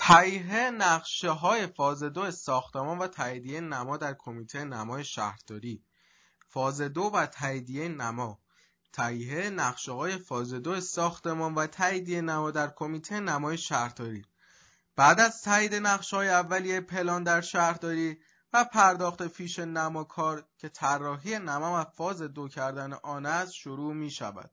تهیه نقشه‌های فاز 2 ساختمان و تاییدیه نما در کمیته نمای شهرداری. فاز 2 و تاییدیه نما. تهیه نقشه‌های فاز 2 ساختمان و تاییدیه نما در کمیته نمای شهرداری. بعد از تایید نقشه‌های اولیه پلان در شهرداری و پرداخت فیش نماکار که طراحی نما و فاز 2 کردن آن است شروع می شود.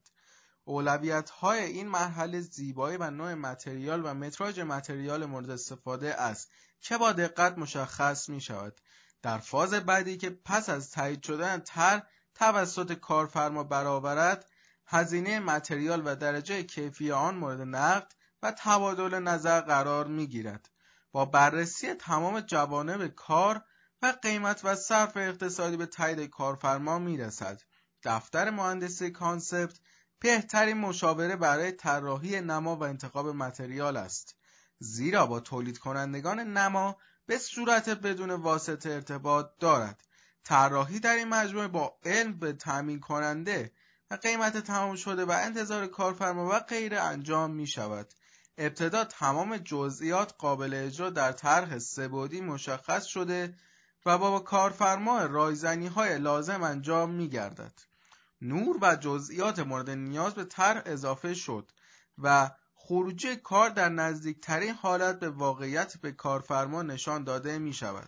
اولویت‌های این مرحله زیبایی و نوع متریال و متراژ متریال مورد استفاده است که با دقت مشخص می شود. در فاز بعدی که پس از تایید شدن طرح توسط کارفرما برآورد، هزینه متریال و درجه کیفی آن مورد نقد و تبادل نظر قرار می گیرد. با بررسی تمام جوانب کار و قیمت و صرف اقتصادی به تایید کارفرما می رسد. دفتر مهندسی کانسپت بهترین مشاوره برای طراحی نما و انتخاب متریال است، زیرا با تولید کنندگان نما به صورت بدون واسطه ارتباط دارد. طراحی در این مجموعه با علم به تامین کننده و قیمت تمام شده و انتظار کارفرما و غیره انجام می شود. ابتدا تمام جزئیات قابل اجرا در طرح سه‌بعدی مشخص شده و با کارفرما رایزنی‌های لازم انجام می گردد. نور و جزئیات مورد نیاز به طرح اضافه شد و خروجی کار در نزدیکترین حالت به واقعیت به کارفرما نشان داده می شود.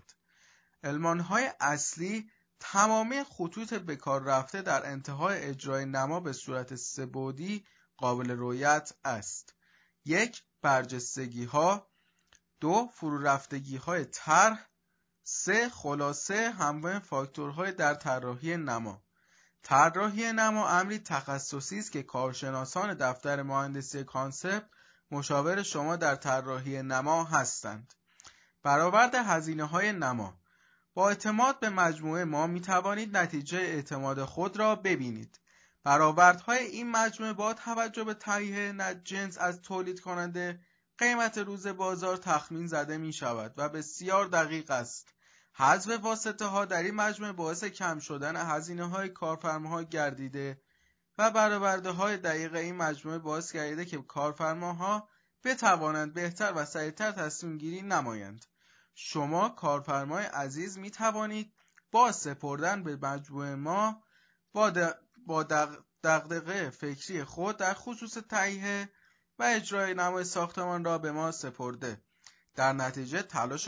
المانهای اصلی تمامی خطوط به کار رفته در انتهای اجرای نما به صورت سه‌بعدی قابل رؤیت است. 1. برجستگی ها. 2. فرو رفتگی های طرح. 3. خلاصه همراه فاکتورهای در طراحی نما. طراحی نما امری تخصصی است که کارشناسان دفتر مهندسی کانسپت مشاور شما در طراحی نما هستند. برآورد هزینه‌های نما. با اعتماد به مجموعه ما می توانید نتیجه اعتماد خود را ببینید. برآوردهای این مجموعه با توجه به تهیه جنس از تولید کننده قیمت روز بازار تخمین زده می شود و بسیار دقیق است. حذف واسطه ها در این مجموعه باعث کم شدن هزینه های کارفرماها گردیده و برآورده های دقیق این مجموعه باعث گردیده که کارفرماها بتوانند بهتر و سریعتر تصمیم گیری نمایند. شما کارفرمای عزیز می توانید با سپردن به مجموعه ما با دغدغه فکری خود در خصوص تهیه و اجرای نمای ساختمان را به ما سپرده. در نتیجه تلاش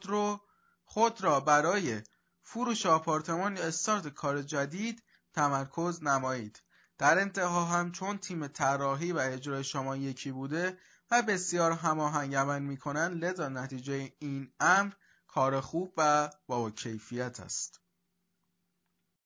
خود را برای فروش آپارتمان یا استارت کار جدید تمرکز نمایید. در انتها هم چون تیم طراحی و اجرای شما یکی بوده و بسیار هماهنگ عمل می‌کنند، لذا نتیجه این امر کار خوب و با کیفیت است.